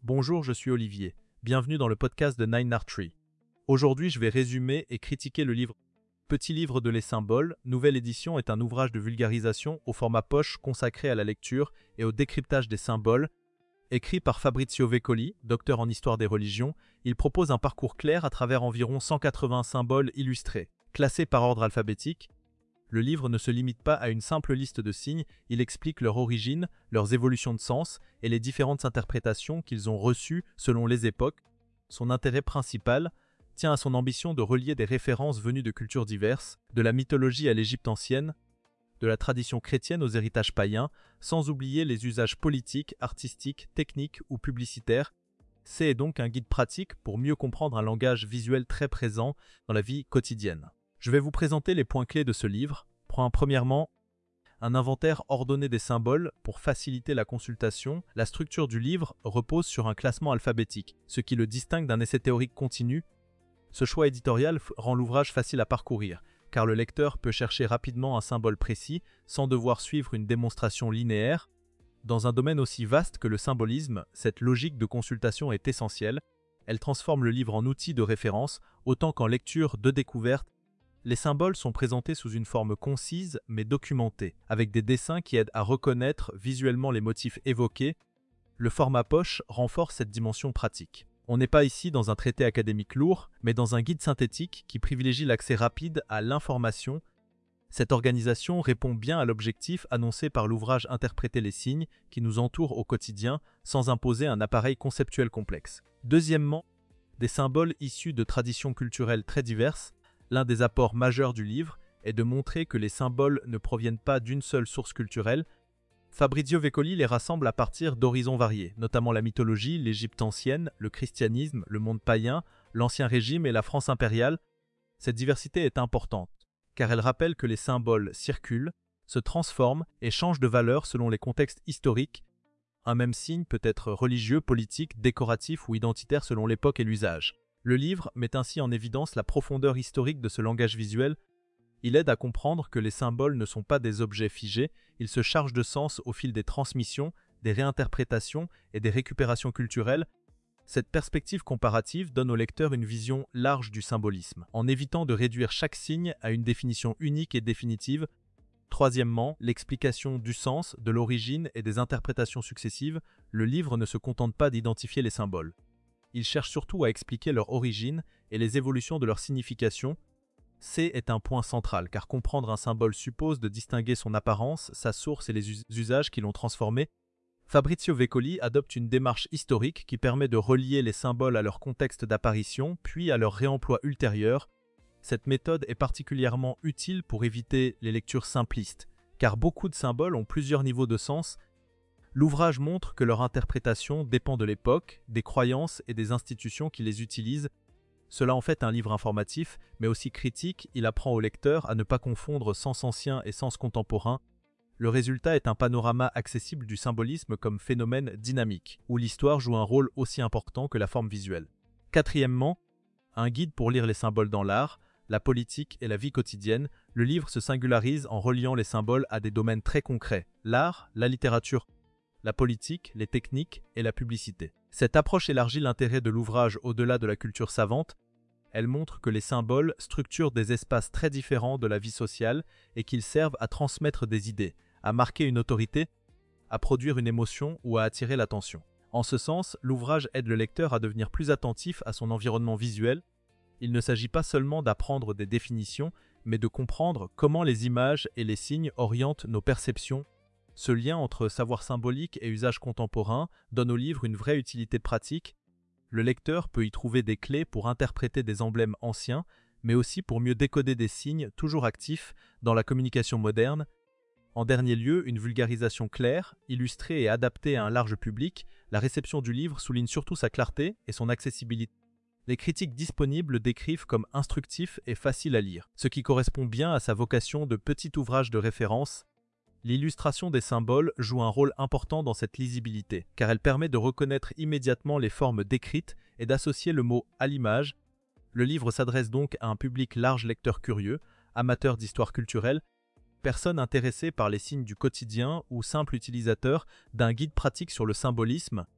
Bonjour, je suis Olivier. Bienvenue dans le podcast de Nine Art Tree. Aujourd'hui, je vais résumer et critiquer le livre Petit livre de les symboles, nouvelle édition est un ouvrage de vulgarisation au format poche consacré à la lecture et au décryptage des symboles. Écrit par Fabrizio Veccoli, docteur en histoire des religions, il propose un parcours clair à travers environ 180 symboles illustrés. Classés par ordre alphabétique, le livre ne se limite pas à une simple liste de signes, il explique leur origine, leurs évolutions de sens et les différentes interprétations qu'ils ont reçues selon les époques. Son intérêt principal tient à son ambition de relier des références venues de cultures diverses, de la mythologie à l'Égypte ancienne, de la tradition chrétienne aux héritages païens, sans oublier les usages politiques, artistiques, techniques ou publicitaires. C'est donc un guide pratique pour mieux comprendre un langage visuel très présent dans la vie quotidienne. Je vais vous présenter les points clés de ce livre. Premièrement, un inventaire ordonné des symboles pour faciliter la consultation. La structure du livre repose sur un classement alphabétique, ce qui le distingue d'un essai théorique continu. Ce choix éditorial rend l'ouvrage facile à parcourir, car le lecteur peut chercher rapidement un symbole précis sans devoir suivre une démonstration linéaire. Dans un domaine aussi vaste que le symbolisme, cette logique de consultation est essentielle. Elle transforme le livre en outil de référence, autant qu'en lecture de découverte. Les symboles sont présentés sous une forme concise mais documentée, avec des dessins qui aident à reconnaître visuellement les motifs évoqués. Le format poche renforce cette dimension pratique. On n'est pas ici dans un traité académique lourd, mais dans un guide synthétique qui privilégie l'accès rapide à l'information. Cette organisation répond bien à l'objectif annoncé par l'ouvrage Interpréter les signes qui nous entourent au quotidien sans imposer un appareil conceptuel complexe. Deuxièmement, des symboles issus de traditions culturelles très diverses. L'un des apports majeurs du livre est de montrer que les symboles ne proviennent pas d'une seule source culturelle. Fabrizio Veccoli les rassemble à partir d'horizons variés, notamment la mythologie, l'Égypte ancienne, le christianisme, le monde païen, l'Ancien Régime et la France impériale. Cette diversité est importante, car elle rappelle que les symboles circulent, se transforment et changent de valeur selon les contextes historiques. Un même signe peut être religieux, politique, décoratif ou identitaire selon l'époque et l'usage. Le livre met ainsi en évidence la profondeur historique de ce langage visuel. Il aide à comprendre que les symboles ne sont pas des objets figés, ils se chargent de sens au fil des transmissions, des réinterprétations et des récupérations culturelles. Cette perspective comparative donne au lecteur une vision large du symbolisme, en évitant de réduire chaque signe à une définition unique et définitive. Troisièmement, l'explication du sens, de l'origine et des interprétations successives. Le livre ne se contente pas d'identifier les symboles. Il cherche surtout à expliquer leur origine et les évolutions de leur signification. C'est un point central, car comprendre un symbole suppose de distinguer son apparence, sa source et les usages qui l'ont transformé. Fabrizio Veccoli adopte une démarche historique qui permet de relier les symboles à leur contexte d'apparition, puis à leur réemploi ultérieur. Cette méthode est particulièrement utile pour éviter les lectures simplistes, car beaucoup de symboles ont plusieurs niveaux de sens. L'ouvrage montre que leur interprétation dépend de l'époque, des croyances et des institutions qui les utilisent. Cela en fait un livre informatif, mais aussi critique. Il apprend au lecteur à ne pas confondre sens ancien et sens contemporain. Le résultat est un panorama accessible du symbolisme comme phénomène dynamique, où l'histoire joue un rôle aussi important que la forme visuelle. Quatrièmement, un guide pour lire les symboles dans l'art, la politique et la vie quotidienne. Le livre se singularise en reliant les symboles à des domaines très concrets, l'art, la littérature, la politique, les techniques et la publicité. Cette approche élargit l'intérêt de l'ouvrage au-delà de la culture savante. Elle montre que les symboles structurent des espaces très différents de la vie sociale et qu'ils servent à transmettre des idées, à marquer une autorité, à produire une émotion ou à attirer l'attention. En ce sens, l'ouvrage aide le lecteur à devenir plus attentif à son environnement visuel. Il ne s'agit pas seulement d'apprendre des définitions, mais de comprendre comment les images et les signes orientent nos perceptions. Ce lien entre savoir symbolique et usage contemporain donne au livre une vraie utilité pratique. Le lecteur peut y trouver des clés pour interpréter des emblèmes anciens, mais aussi pour mieux décoder des signes toujours actifs dans la communication moderne. En dernier lieu, une vulgarisation claire, illustrée et adaptée à un large public. La réception du livre souligne surtout sa clarté et son accessibilité. Les critiques disponibles le décrivent comme instructif et facile à lire, ce qui correspond bien à sa vocation de petit ouvrage de référence. L'illustration des symboles joue un rôle important dans cette lisibilité, car elle permet de reconnaître immédiatement les formes décrites et d'associer le mot à l'image. Le livre s'adresse donc à un public large lecteur curieux, amateur d'histoire culturelle, personne intéressée par les signes du quotidien ou simple utilisateur d'un guide pratique sur le symbolisme.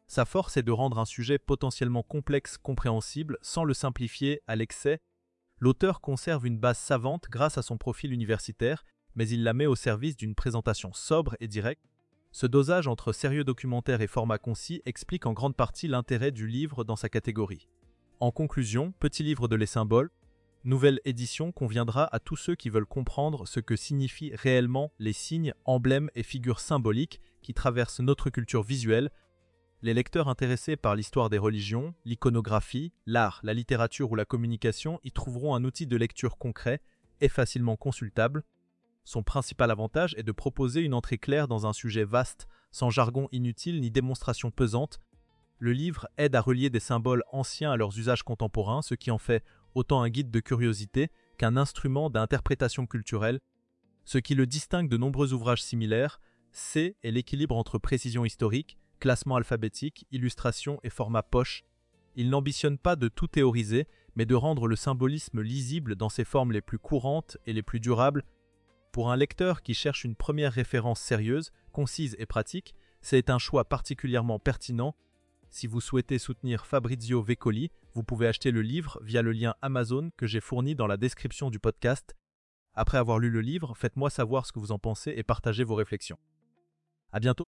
Sa force est de rendre un sujet potentiellement complexe compréhensible sans le simplifier à l'excès. L'auteur conserve une base savante grâce à son profil universitaire, mais il la met au service d'une présentation sobre et directe. Ce dosage entre sérieux documentaire et format concis explique en grande partie l'intérêt du livre dans sa catégorie. En conclusion, Petit livre de les symboles, nouvelle édition conviendra à tous ceux qui veulent comprendre ce que signifient réellement les signes, emblèmes et figures symboliques qui traversent notre culture visuelle. Les lecteurs intéressés par l'histoire des religions, l'iconographie, l'art, la littérature ou la communication y trouveront un outil de lecture concret et facilement consultable. Son principal avantage est de proposer une entrée claire dans un sujet vaste, sans jargon inutile ni démonstration pesante. Le livre aide à relier des symboles anciens à leurs usages contemporains, ce qui en fait autant un guide de curiosité qu'un instrument d'interprétation culturelle. Ce qui le distingue de nombreux ouvrages similaires, c'est l'équilibre entre précision historique, classement alphabétique, illustration et format poche. Il n'ambitionne pas de tout théoriser, mais de rendre le symbolisme lisible dans ses formes les plus courantes et les plus durables. Pour un lecteur qui cherche une première référence sérieuse, concise et pratique, c'est un choix particulièrement pertinent. Si vous souhaitez soutenir Fabrizio Veccoli, vous pouvez acheter le livre via le lien Amazon que j'ai fourni dans la description du podcast. Après avoir lu le livre, faites-moi savoir ce que vous en pensez et partagez vos réflexions. À bientôt!